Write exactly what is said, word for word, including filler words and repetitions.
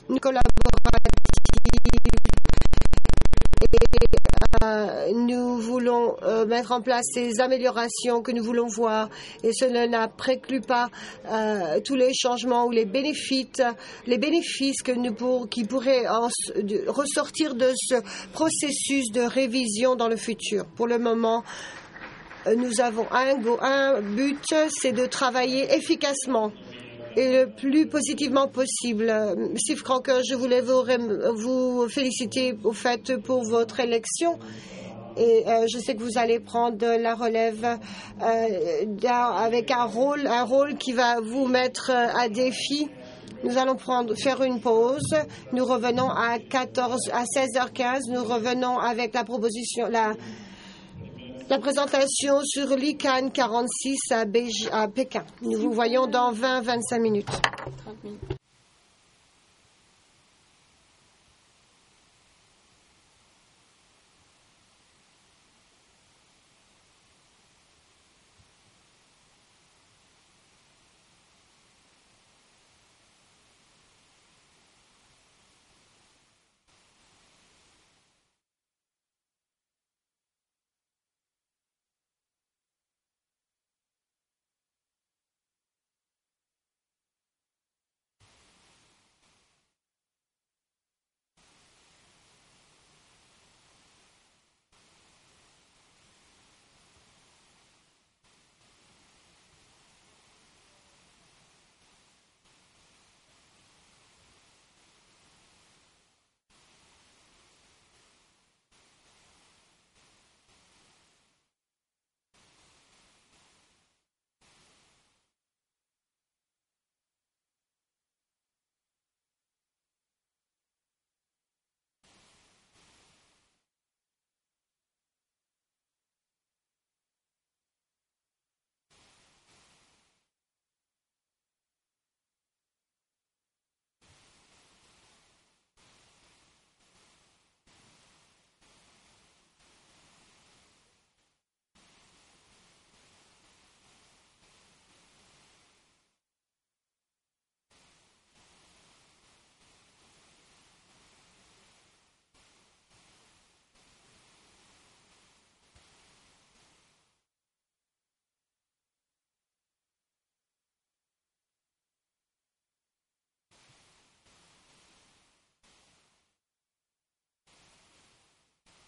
une collaborative et euh, nous voulons euh, mettre en place ces améliorations que nous voulons voir et cela n'appréclut pas euh, tous les changements ou les bénéfices, les bénéfices que nous pour, qui pourraient en, de, ressortir de ce processus de révision dans le futur. Pour le moment, nous avons un, un but, c'est de travailler efficacement et le plus positivement possible. Steve Crocker, je voulais vous, vous féliciter au fait pour votre élection. Et euh, je sais que vous allez prendre la relève euh, avec un rôle, un rôle qui va vous mettre à défi. Nous allons prendre, faire une pause. Nous revenons à quatorze, à seize heures quinze. Nous revenons avec la proposition, la, la présentation sur l'I C A N quarante-six à, Beij- à Pékin. Nous vous voyons dans vingt à vingt-cinq minutes. trente minutes.